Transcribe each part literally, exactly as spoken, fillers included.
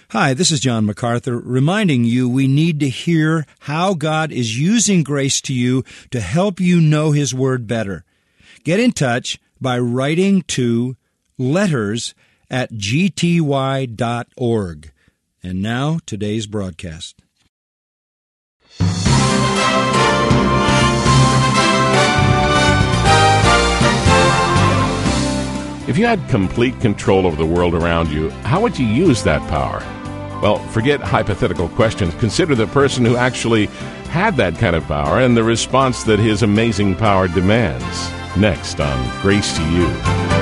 Hi, this is John MacArthur, reminding you we need to hear how God is using grace to you to help you know His Word better. Get in touch by writing to letters at g t y dot org. And now, today's broadcast. If you had complete control over the world around you, how would you use that power? Well, forget hypothetical questions. Consider the person who actually had that kind of power and the response that his amazing power demands. Next on Grace to You.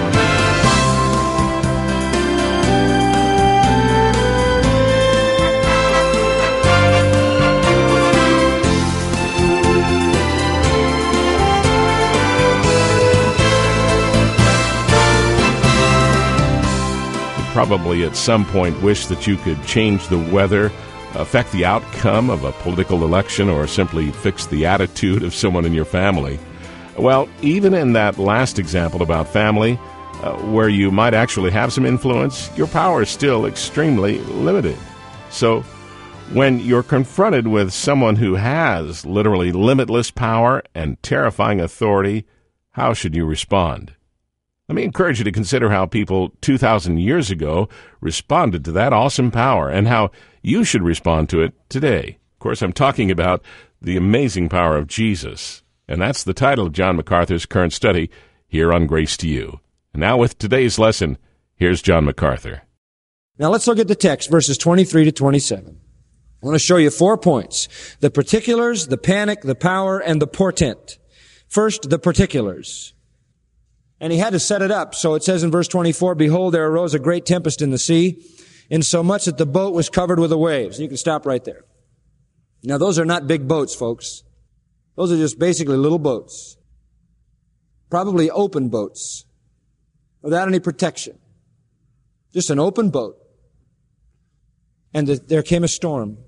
Probably at some point wish that you could change the weather, affect the outcome of a political election, or simply fix the attitude of someone in your family. Well, even in that last example about family, uh, where you might actually have some influence, your power is still extremely limited. So when you're confronted with someone who has literally limitless power and terrifying authority, how should you respond? Let me encourage you to consider how people two thousand years ago responded to that awesome power and how you should respond to it today. Of course, I'm talking about the amazing power of Jesus. And that's the title of John MacArthur's current study here on Grace to You. And now with today's lesson, here's John MacArthur. Now let's look at the text, verses twenty-three to twenty-seven. I want to show you four points: the particulars, the panic, the power, and the portent. First, the particulars. And he had to set it up. So it says in verse twenty-four, "Behold, there arose a great tempest in the sea, insomuch that the boat was covered with the waves." You can stop right there. Now, those are not big boats, folks. Those are just basically little boats. Probably open boats, without any protection. Just an open boat. And the, there came a storm.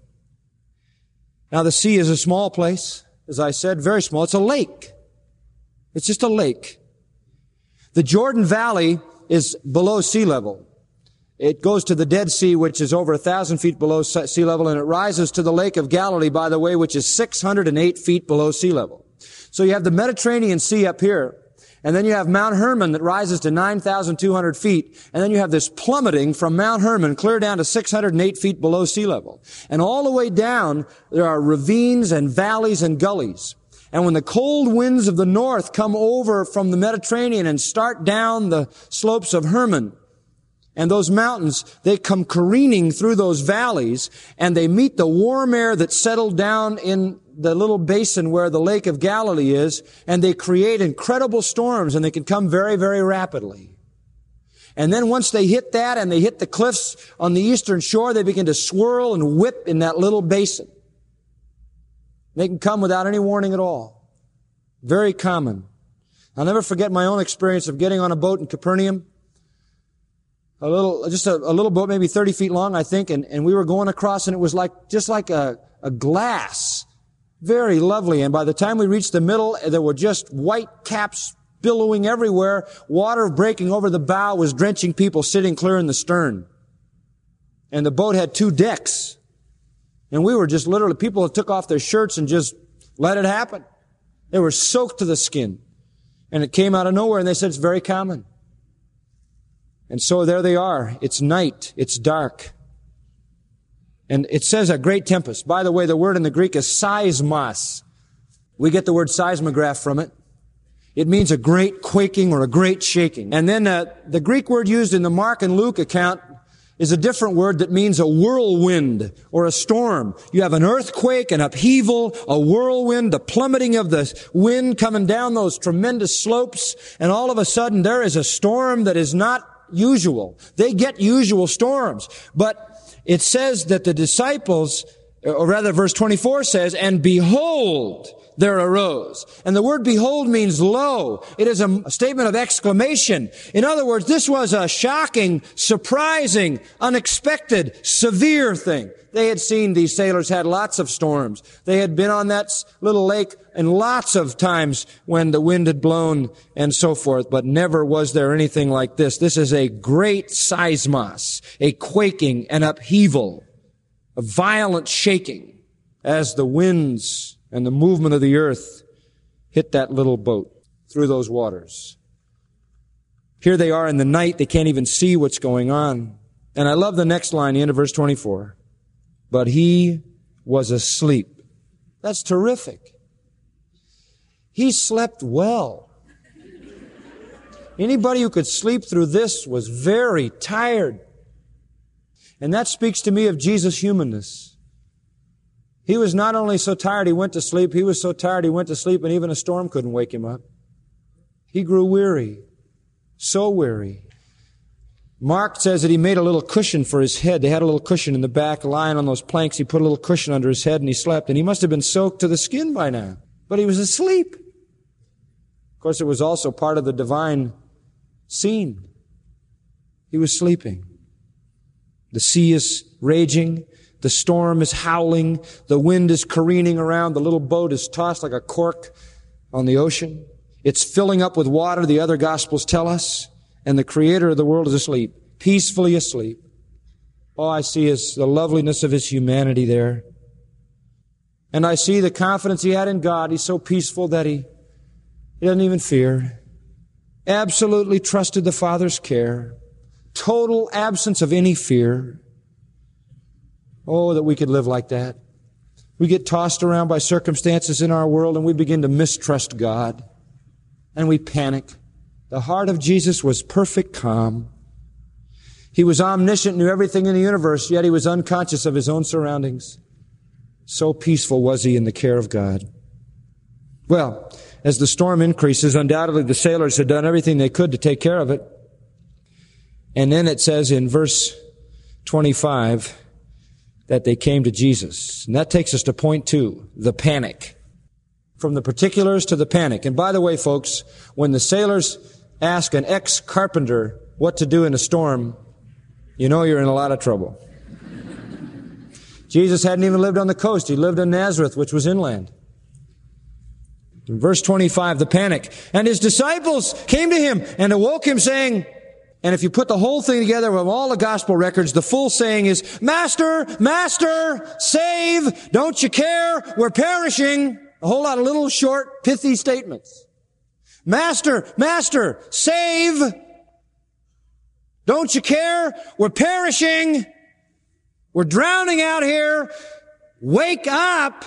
Now, the sea is a small place, as I said, very small. It's a lake. It's just a lake. The Jordan Valley is below sea level. It goes to the Dead Sea, which is over a thousand feet below sea level, and it rises to the Lake of Galilee, by the way, which is six hundred eight feet below sea level. So you have the Mediterranean Sea up here, and then you have Mount Hermon that rises to nine thousand two hundred feet, and then you have this plummeting from Mount Hermon clear down to six hundred eight feet below sea level. And all the way down, there are ravines and valleys and gullies. And when the cold winds of the north come over from the Mediterranean and start down the slopes of Hermon and those mountains, they come careening through those valleys, and they meet the warm air that settled down in the little basin where the Lake of Galilee is, and they create incredible storms, and they can come very, very rapidly. And then once they hit that and they hit the cliffs on the eastern shore, they begin to swirl and whip in that little basin. They can come without any warning at all. Very common. I'll never forget my own experience of getting on a boat in Capernaum. A little, just a, a little boat, maybe thirty feet long, I think, and, and we were going across, and it was like, just like a, a glass. Very lovely. And by the time we reached the middle, there were just white caps billowing everywhere. Water breaking over the bow was drenching people sitting clear in the stern. And the boat had two decks. And we were just literally, people took off their shirts and just let it happen. They were soaked to the skin. And it came out of nowhere, and they said it's very common. And so there they are. It's night. It's dark. And it says a great tempest. By the way, the word in the Greek is seismos. We get the word seismograph from it. It means a great quaking or a great shaking. And then uh, the Greek word used in the Mark and Luke account is a different word that means a whirlwind or a storm. You have an earthquake, an upheaval, a whirlwind, the plummeting of the wind coming down those tremendous slopes, and all of a sudden there is a storm that is not usual. They get usual storms, but it says that the disciples Or rather, verse twenty-four says, and behold, there arose. And the word behold means lo. It is a statement of exclamation. In other words, this was a shocking, surprising, unexpected, severe thing. They had seen, these sailors had lots of storms. They had been on that little lake and lots of times when the wind had blown and so forth, but never was there anything like this. This is a great seismos, a quaking, an upheaval, a violent shaking as the winds and the movement of the earth hit that little boat through those waters. Here they are in the night. They can't even see what's going on. And I love the next line, the end of verse twenty-four. But he was asleep. That's terrific. He slept well. Anybody who could sleep through this was very tired. And that speaks to me of Jesus' humanness. He was not only so tired he went to sleep, he was so tired he went to sleep and even a storm couldn't wake him up. He grew weary, so weary. Mark says that he made a little cushion for his head. They had a little cushion in the back, lying on those planks. He put a little cushion under his head and he slept. And he must have been soaked to the skin by now. But he was asleep. Of course, it was also part of the divine scene. He was sleeping. The sea is raging. The storm is howling. The wind is careening around. The little boat is tossed like a cork on the ocean. It's filling up with water, the other Gospels tell us. And the Creator of the world is asleep, peacefully asleep. All I see is the loveliness of His humanity there. And I see the confidence He had in God. He's so peaceful that He, he doesn't even fear. Absolutely trusted the Father's care. Total absence of any fear. Oh, that we could live like that. We get tossed around by circumstances in our world and we begin to mistrust God. And we panic. The heart of Jesus was perfect calm. He was omniscient, knew everything in the universe, yet He was unconscious of His own surroundings. So peaceful was He in the care of God. Well, as the storm increases, undoubtedly the sailors had done everything they could to take care of it. And then it says in verse twenty-five that they came to Jesus. And that takes us to point two, the panic. From the particulars to the panic. And by the way, folks, when the sailors ask an ex-carpenter what to do in a storm, you know you're in a lot of trouble. Jesus hadn't even lived on the coast. He lived in Nazareth, which was inland. In verse twenty-five, the panic. And His disciples came to Him and awoke Him saying, and if you put the whole thing together with all the gospel records, the full saying is, Master, Master, save, don't you care, we're perishing. A whole lot of little short, pithy statements. Master, Master, save, don't you care, we're perishing, we're drowning out here, wake up.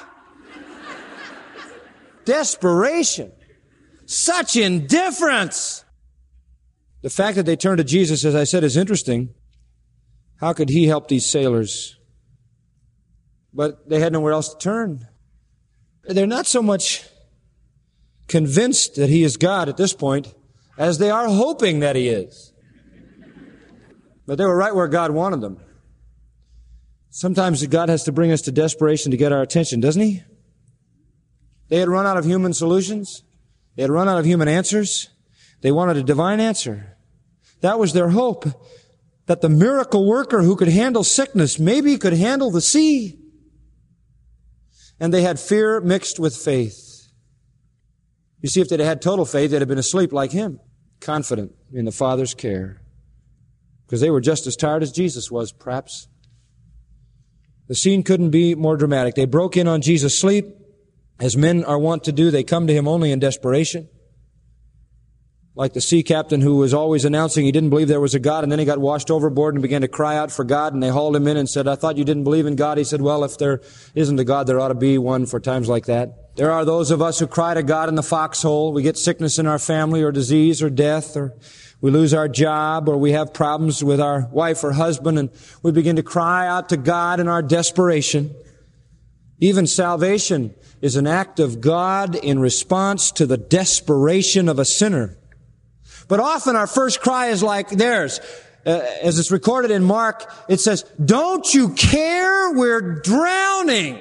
Desperation. Such indifference. The fact that they turned to Jesus, as I said, is interesting. How could He help these sailors? But they had nowhere else to turn. They're not so much convinced that He is God at this point as they are hoping that He is. But they were right where God wanted them. Sometimes God has to bring us to desperation to get our attention, doesn't He? They had run out of human solutions. They had run out of human answers. They wanted a divine answer. That was their hope, that the miracle worker who could handle sickness maybe could handle the sea. And they had fear mixed with faith. You see, if they'd had total faith, they'd have been asleep like Him, confident in the Father's care. Because they were just as tired as Jesus was, perhaps. The scene couldn't be more dramatic. They broke in on Jesus' sleep. As men are wont to do, they come to Him only in desperation. Like the sea captain who was always announcing he didn't believe there was a God, and then he got washed overboard and began to cry out for God, and they hauled him in and said, I thought you didn't believe in God. He said, well, if there isn't a God, there ought to be one for times like that. There are those of us who cry to God in the foxhole. We get sickness in our family or disease or death, or we lose our job, or we have problems with our wife or husband, and we begin to cry out to God in our desperation. Even salvation is an act of God in response to the desperation of a sinner. But often our first cry is like theirs. uh, as it's recorded in Mark, it says, "Don't you care? We're drowning."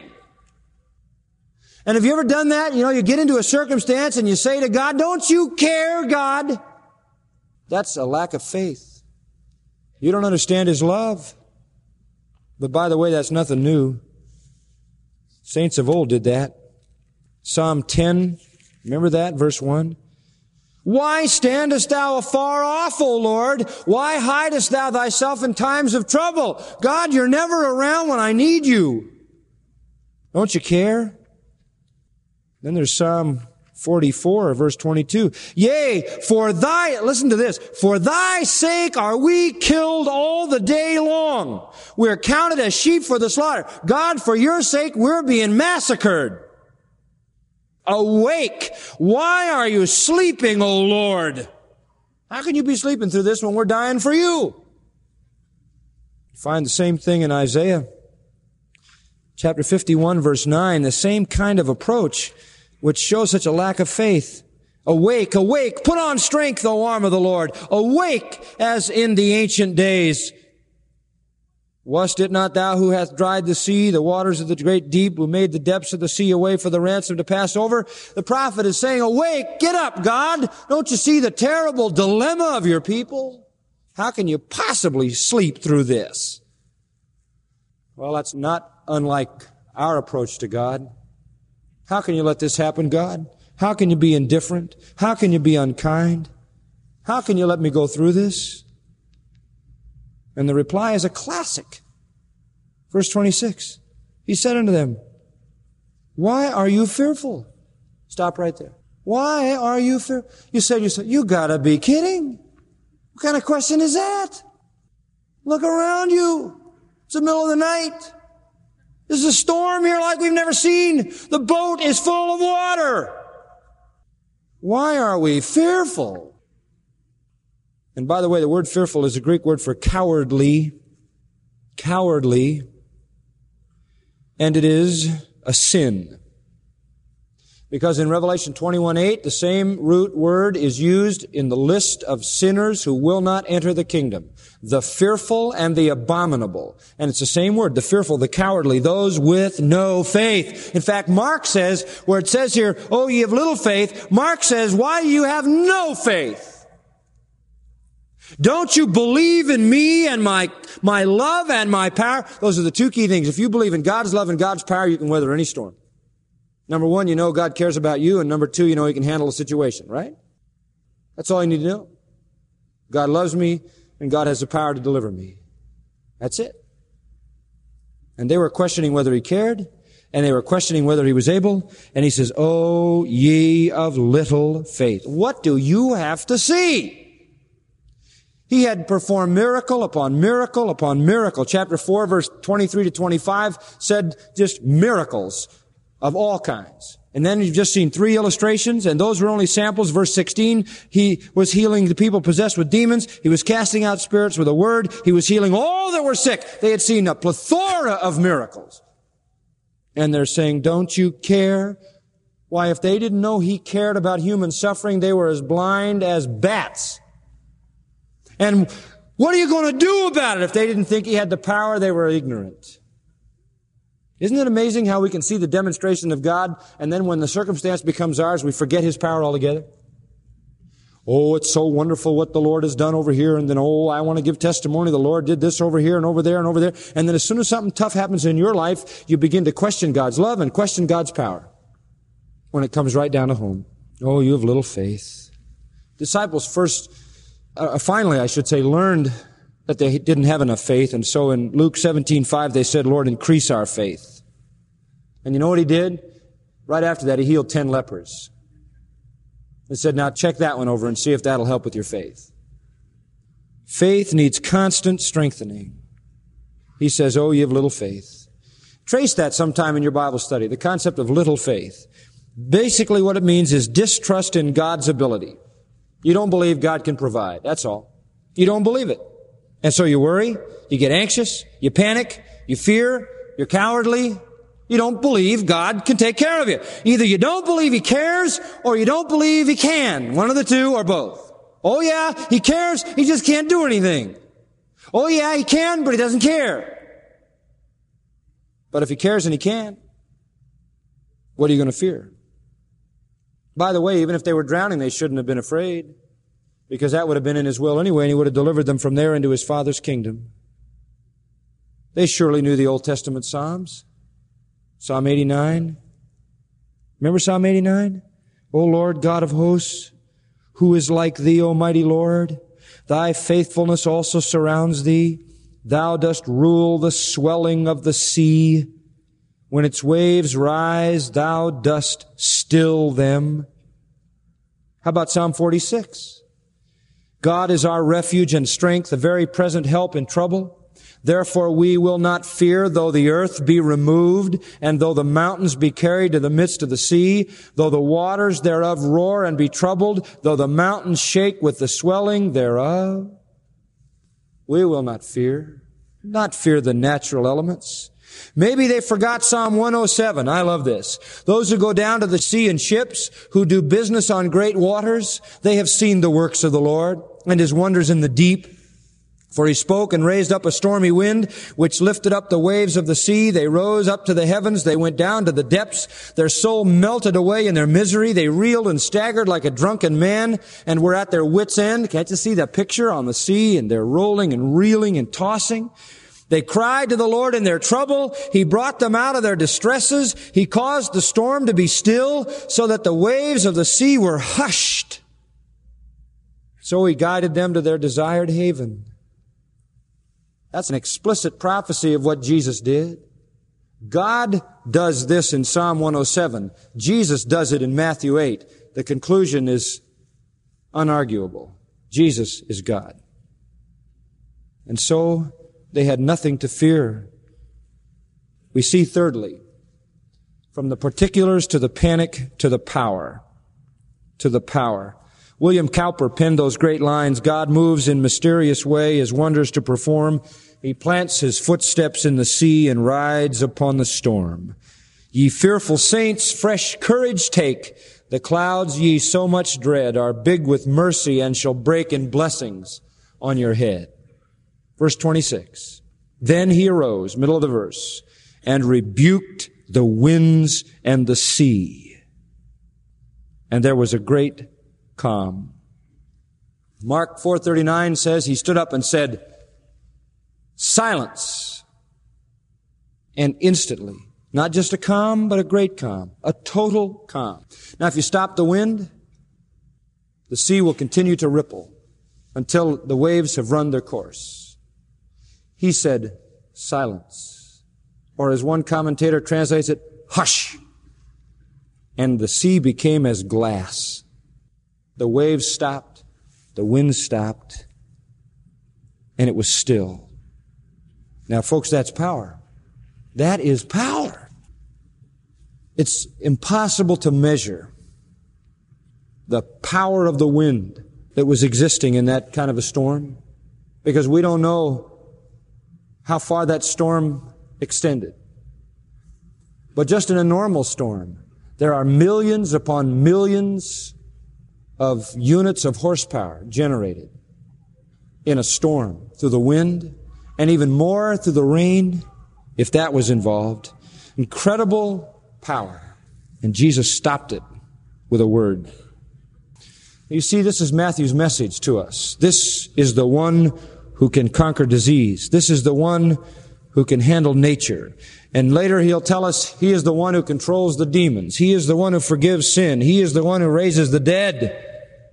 And have you ever done that? You know, you get into a circumstance and you say to God, "Don't you care, God?" That's a lack of faith. You don't understand His love. But by the way, that's nothing new. Saints of old did that. Psalm ten, remember that, verse one? "Why standest thou afar off, O Lord? Why hidest thou thyself in times of trouble?" God, you're never around when I need you. Don't you care? Then there's Psalm forty-four, verse twenty-two. "Yea, for thy," listen to this, "for thy sake are we killed all the day long. We're counted as sheep for the slaughter." God, for your sake, we're being massacred. "Awake! Why are you sleeping, O Lord?" How can you be sleeping through this when we're dying for you? You find the same thing in Isaiah. Chapter fifty-one, verse nine, the same kind of approach, which shows such a lack of faith. "Awake, awake, put on strength, O arm of the Lord. Awake as in the ancient days. Wast it not thou who hath dried the sea, the waters of the great deep, who made the depths of the sea a way for the ransom to pass over?" The prophet is saying, "Awake, get up, God. Don't you see the terrible dilemma of your people? How can you possibly sleep through this?" Well, that's not unlike our approach to God. How can you let this happen, God? How can you be indifferent? How can you be unkind? How can you let me go through this? And the reply is a classic. Verse twenty-six. He said unto them, "Why are you fearful?" Stop right there. Why are you fearful? You said, you said, you gotta be kidding. What kind of question is that? Look around you. It's the middle of the night. There's a storm here like we've never seen. The boat is full of water. Why are we fearful? And by the way, the word fearful is a Greek word for cowardly. Cowardly. And it is a sin. Because in Revelation twenty-one eight, the same root word is used in the list of sinners who will not enter the kingdom. The fearful and the abominable. And it's the same word, the fearful, the cowardly, those with no faith. In fact, Mark says, where it says here, "Oh, ye have little faith," Mark says, "Why do you have no faith? Don't you believe in me and my, my love and my power?" Those are the two key things. If you believe in God's love and God's power, you can weather any storm. Number one, you know God cares about you, and number two, you know He can handle a situation, right? That's all you need to know. God loves me, and God has the power to deliver me. That's it. And they were questioning whether He cared, and they were questioning whether He was able, and He says, "Oh, ye of little faith." What do you have to see? He had performed miracle upon miracle upon miracle. Chapter four, verse twenty-three to twenty-five said just miracles of all kinds. And then you've just seen three illustrations, and those were only samples. Verse sixteen, He was healing the people possessed with demons. He was casting out spirits with a word. He was healing all that were sick. They had seen a plethora of miracles. And they're saying, "Don't you care?" Why, if they didn't know He cared about human suffering, they were as blind as bats. And what are you going to do about it? If they didn't think He had the power, they were ignorant. Isn't it amazing how we can see the demonstration of God, and then when the circumstance becomes ours, we forget His power altogether? Oh, it's so wonderful what the Lord has done over here, and then, oh, I want to give testimony. The Lord did this over here and over there and over there. And then as soon as something tough happens in your life, you begin to question God's love and question God's power. When it comes right down to home. Oh, you have little faith. Disciples first, uh, finally, I should say, learned that they didn't have enough faith. And so in Luke seventeen five, they said, "Lord, increase our faith." And you know what He did? Right after that, He healed ten lepers. He said, "Now check that one over and see if that'll help with your faith." Faith needs constant strengthening. He says, "Oh, you have little faith." Trace that sometime in your Bible study, the concept of little faith. Basically what it means is distrust in God's ability. You don't believe God can provide. That's all. You don't believe it. And so you worry, you get anxious, you panic, you fear, you're cowardly. You don't believe God can take care of you. Either you don't believe He cares, or you don't believe He can. One of the two, or both. Oh yeah, He cares, He just can't do anything. Oh yeah, he can, but he doesn't care. But if he cares and he can, what are you going to fear? By the way, even if they were drowning, they shouldn't have been afraid, because that would have been in his will anyway, and he would have delivered them from there into his Father's kingdom. They surely knew the Old Testament Psalms. Psalm eighty-nine. Remember Psalm eighty-nine? O Lord, God of hosts, who is like thee, O mighty Lord? Thy faithfulness also surrounds thee. Thou dost rule the swelling of the sea. When its waves rise, thou dost still them. How about Psalm forty-six? God is our refuge and strength, a very present help in trouble. Therefore we will not fear, though the earth be removed, and though the mountains be carried to the midst of the sea, though the waters thereof roar and be troubled, though the mountains shake with the swelling thereof. We will not fear, not fear the natural elements. Maybe they forgot Psalm one oh seven. I love this. Those who go down to the sea in ships, who do business on great waters, they have seen the works of the Lord and his wonders in the deep. For he spoke and raised up a stormy wind, which lifted up the waves of the sea. They rose up to the heavens. They went down to the depths. Their soul melted away in their misery. They reeled and staggered like a drunken man and were at their wits' end. Can't you see that picture on the sea? And they're rolling and reeling and tossing. They cried to the Lord in their trouble. He brought them out of their distresses. He caused the storm to be still, so that the waves of the sea were hushed. So he guided them to their desired haven. That's an explicit prophecy of what Jesus did. God does this in Psalm one oh seven. Jesus does it in Matthew eight. The conclusion is unarguable. Jesus is God. And so they had nothing to fear. We see thirdly, from the particulars to the panic to the power, to the power. William Cowper penned those great lines, God moves in mysterious way his wonders to perform. He plants his footsteps in the sea and rides upon the storm. Ye fearful saints, fresh courage take. The clouds ye so much dread are big with mercy and shall break in blessings on your head. Verse twenty-six. Then he arose, middle of the verse, and rebuked the winds and the sea. And there was a great calm. Mark four thirty-nine says he stood up and said, silence. And instantly, not just a calm, but a great calm, a total calm. Now, if you stop the wind, the sea will continue to ripple until the waves have run their course. He said, silence. Or as one commentator translates it, hush. And the sea became as glass. The waves stopped, the wind stopped, and it was still. Now, folks, that's power. That is power. It's impossible to measure the power of the wind that was existing in that kind of a storm, because we don't know how far that storm extended. But just in a normal storm, there are millions upon millions of units of horsepower generated in a storm through the wind, and even more through the rain, if that was involved. Incredible power. And Jesus stopped it with a word. You see, this is Matthew's message to us. This is the one who can conquer disease. This is the one who can handle nature. And later he'll tell us he is the one who controls the demons. He is the one who forgives sin. He is the one who raises the dead.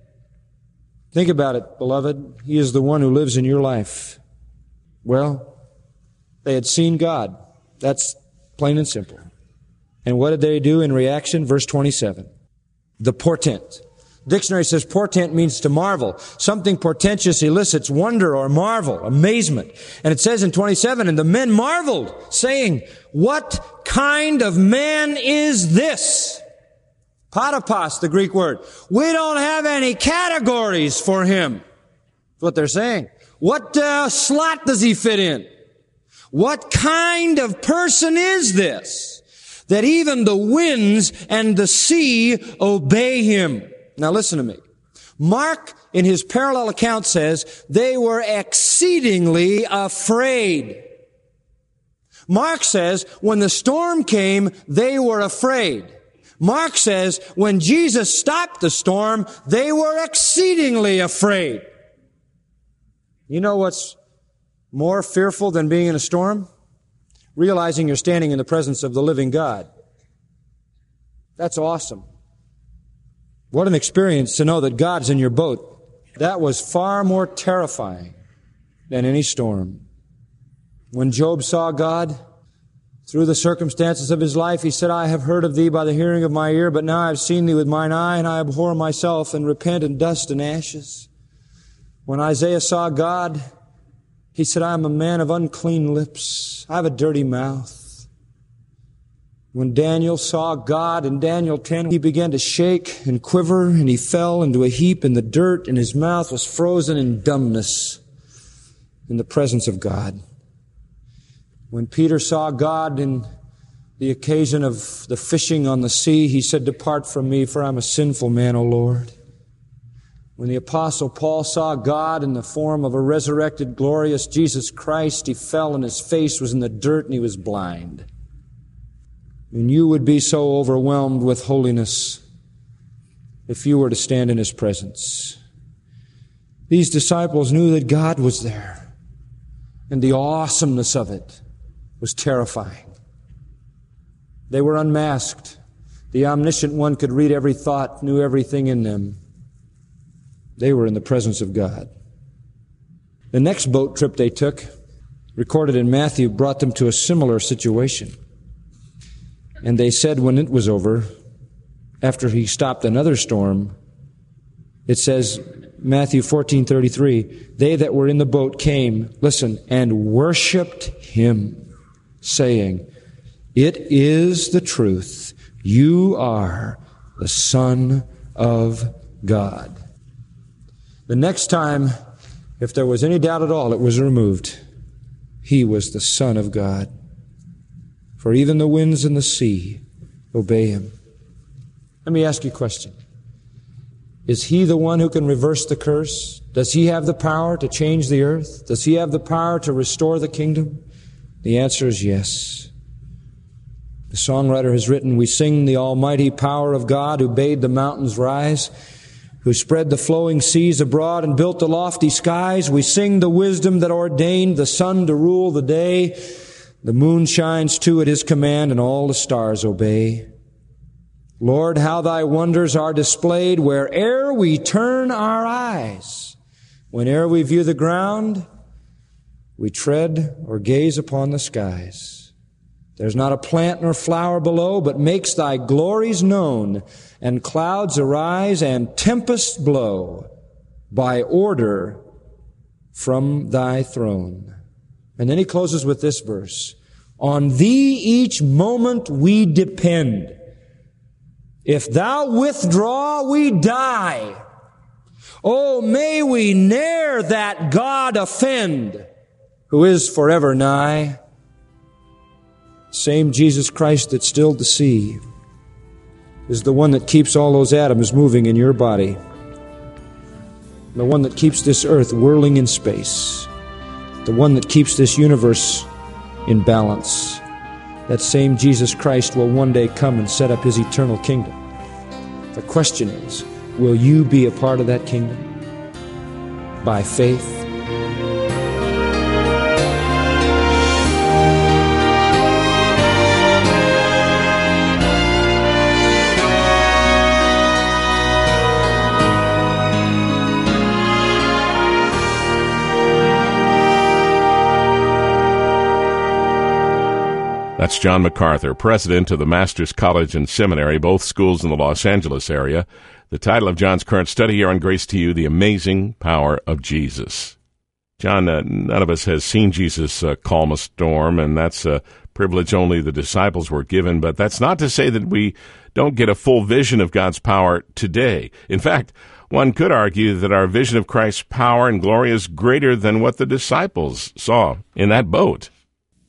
Think about it, beloved. He is the one who lives in your life. Well, they had seen God. That's plain and simple. And what did they do in reaction? Verse twenty-seven. The portent. Dictionary says portent means to marvel. Something portentous elicits wonder or marvel, amazement. And it says in twenty-seven, and the men marveled, saying, what kind of man is this? Patapos, the Greek word. We don't have any categories for him. That's what they're saying. What uh, slot does he fit in? What kind of person is this that even the winds and the sea obey him? Now listen to me. Mark in his parallel account, says they were exceedingly afraid. Mark says when the storm came, they were afraid. Mark says when Jesus stopped the storm, they were exceedingly afraid. You know what's more fearful than being in a storm? Realizing you're standing in the presence of the living God. That's awesome. What an experience to know that God's in your boat. That was far more terrifying than any storm. When Job saw God, through the circumstances of his life, he said, I have heard of thee by the hearing of my ear, but now I have seen thee with mine eye, and I abhor myself and repent in dust and ashes. When Isaiah saw God, he said, I am a man of unclean lips. I have a dirty mouth. When Daniel saw God in Daniel ten, he began to shake and quiver, and he fell into a heap in the dirt, and his mouth was frozen in dumbness in the presence of God. When Peter saw God in the occasion of the fishing on the sea, he said, Depart from me, for I'm a sinful man, O Lord. When the Apostle Paul saw God in the form of a resurrected, glorious Jesus Christ, he fell and his face was in the dirt and he was blind. And you would be so overwhelmed with holiness if you were to stand in his presence. These disciples knew that God was there, and the awesomeness of it was terrifying. They were unmasked. The omniscient one could read every thought, knew everything in them. They were in the presence of God. The next boat trip they took, recorded in Matthew, brought them to a similar situation. And they said when it was over, after he stopped another storm, it says, Matthew fourteen thirty-three, they that were in the boat came, listen, and worshiped him, saying, It is the truth. You are the Son of God. The next time, if there was any doubt at all, it was removed. He was the Son of God. For even the winds and the sea obey him. Let me ask you a question. Is he the one who can reverse the curse? Does he have the power to change the earth? Does he have the power to restore the kingdom? The answer is yes. The songwriter has written, We sing the almighty power of God who bade the mountains rise, who spread the flowing seas abroad and built the lofty skies. We sing the wisdom that ordained the sun to rule the day. The moon shines too at his command, and all the stars obey. Lord, how thy wonders are displayed where'er we turn our eyes. Whene'er we view the ground, we tread or gaze upon the skies. There's not a plant nor flower below, but makes thy glories known, and clouds arise and tempests blow by order from thy throne. And then he closes with this verse. On thee each moment we depend. If thou withdraw, we die. Oh, may we ne'er that God offend, who is forever nigh. Same Jesus Christ that stilled the sea is the one that keeps all those atoms moving in your body. The one that keeps this earth whirling in space. The one that keeps this universe in balance. That same Jesus Christ will one day come and set up his eternal kingdom. The question is, will you be a part of that kingdom? By faith? That's John MacArthur, president of the Masters College and Seminary, both schools in the Los Angeles area. The title of John's current study here on Grace to You, The Amazing Power of Jesus. John, uh, none of us has seen Jesus uh, calm a storm, and that's a privilege only the disciples were given, but that's not to say that we don't get a full vision of God's power today. In fact, one could argue that our vision of Christ's power and glory is greater than what the disciples saw in that boat.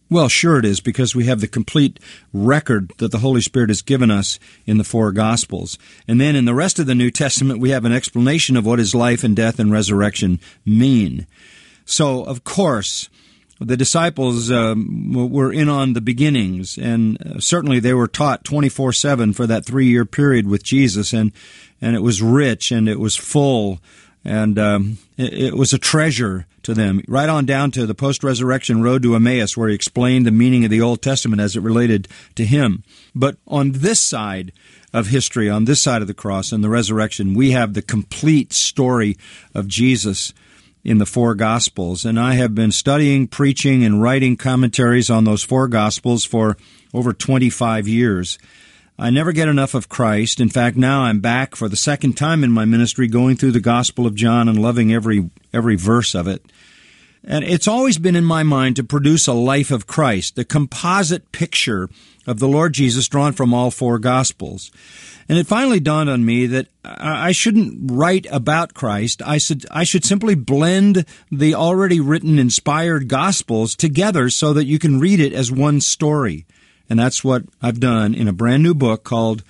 Well, sure it is, because we have the complete record that the Holy Spirit has given us in the four Gospels. And then in the rest of the New Testament, we have an explanation of what his life and death and resurrection mean. So, of course, the disciples um, were in on the beginnings, and certainly they were taught twenty-four seven for that three-year period with Jesus, and, and it was rich, and it was full, and um, it, it was a treasure to them, right on down to the post-resurrection road to Emmaus, where he explained the meaning of the Old Testament as it related to him. But on this side of history, on this side of the cross and the resurrection, we have the complete story of Jesus in the four Gospels. And I have been studying, preaching, and writing commentaries on those four Gospels for over twenty-five years. I never get enough of Christ. In fact, now I'm back for the second time in my ministry going through the Gospel of John and loving every every verse of it. And it's always been in my mind to produce a life of Christ, the composite picture of the Lord Jesus drawn from all four Gospels. And it finally dawned on me that I shouldn't write about Christ. I should, I should simply blend the already written, inspired Gospels together so that you can read it as one story. And that's what I've done in a brand new book called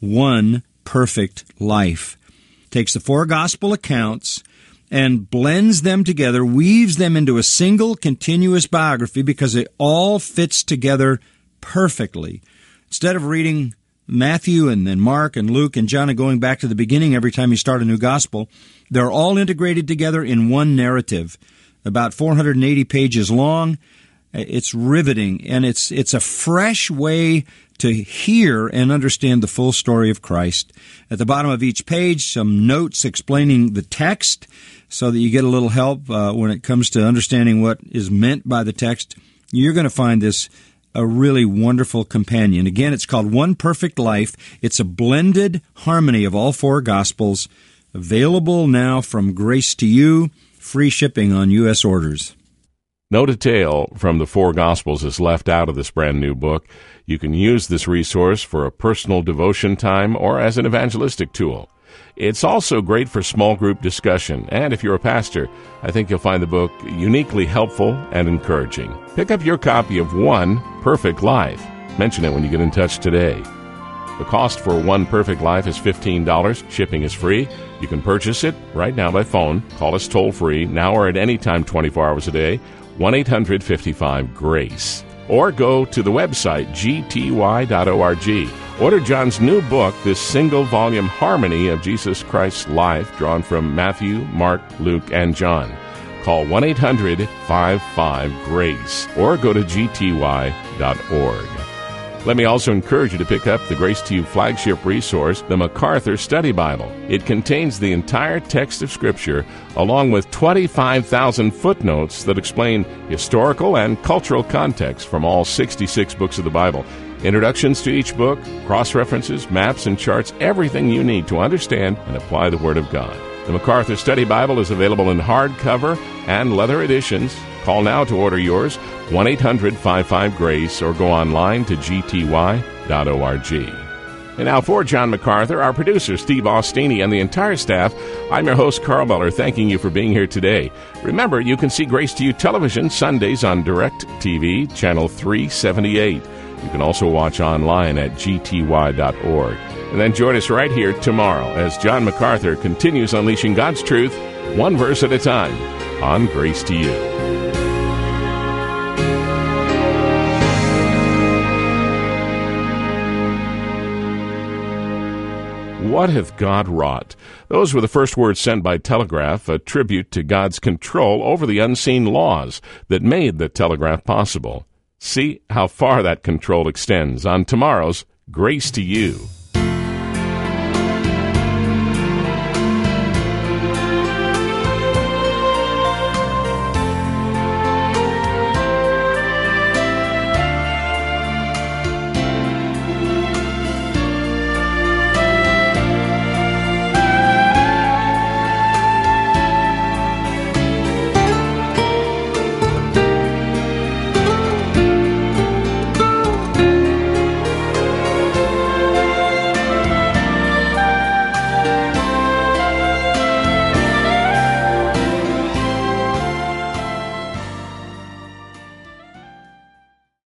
One Perfect Life. It takes the four gospel accounts and blends them together, weaves them into a single continuous biography because it all fits together perfectly. Instead of reading Matthew and then Mark and Luke and John and going back to the beginning every time you start a new gospel, they're all integrated together in one narrative, about four hundred eighty pages long. It's riveting, and it's it's a fresh way to hear and understand the full story of Christ. At the bottom of each page, some notes explaining the text so that you get a little help uh, when it comes to understanding what is meant by the text. You're going to find this a really wonderful companion. Again, it's called One Perfect Life. It's a blended harmony of all four Gospels, available now from Grace to You, free shipping on U S orders. No detail from the four Gospels is left out of this brand new book. You can use this resource for a personal devotion time or as an evangelistic tool. It's also great for small group discussion, and if you're a pastor, I think you'll find the book uniquely helpful and encouraging. Pick up your copy of One Perfect Life. Mention it when you get in touch today. The cost for One Perfect Life is fifteen dollars. Shipping is free. You can purchase it right now by phone. Call us toll-free, now or at any time twenty-four hours a day, one eight hundred fifty-five GRACE. Or go to the website, g t y dot org. Order John's new book, this single-volume harmony of Jesus Christ's life, drawn from Matthew, Mark, Luke, and John. Call one eight hundred fifty-five GRACE or go to g t y dot org. Let me also encourage you to pick up the Grace to You flagship resource, the MacArthur Study Bible. It contains the entire text of Scripture, along with twenty-five thousand footnotes that explain historical and cultural context from all sixty-six books of the Bible. Introductions to each book, cross-references, maps, and charts, everything you need to understand and apply the Word of God. The MacArthur Study Bible is available in hardcover and leather editions. Call now to order yours, one eight hundred fifty-five GRACE, or go online to g t y dot org. And now for John MacArthur, our producer Steve Austini, and the entire staff, I'm your host Carl Muller, thanking you for being here today. Remember, you can see Grace to You television Sundays on Direct T V, channel three seventy-eight. You can also watch online at g t y dot org. And then join us right here tomorrow as John MacArthur continues unleashing God's truth, one verse at a time, on Grace to You. What hath God wrought? Those were the first words sent by telegraph, a tribute to God's control over the unseen laws that made the telegraph possible. See how far that control extends on tomorrow's Grace to You.